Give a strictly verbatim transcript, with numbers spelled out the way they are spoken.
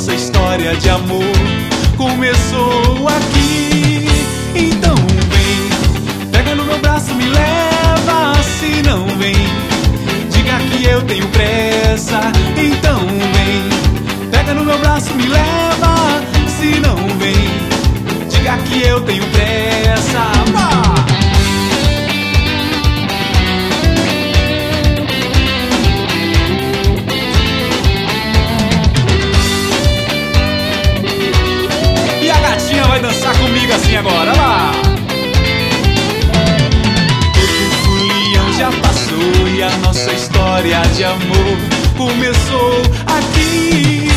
nossa história de amor começou aqui. Então vem, pega no meu braço, me leva. Se não vem, diga que eu tenho pressa. Então vem, pega no meu braço, me leva. Se não vem, diga que eu tenho pressa. Bah! Vai dançar comigo assim agora, lá. O folião já passou e a nossa história de amor começou aqui.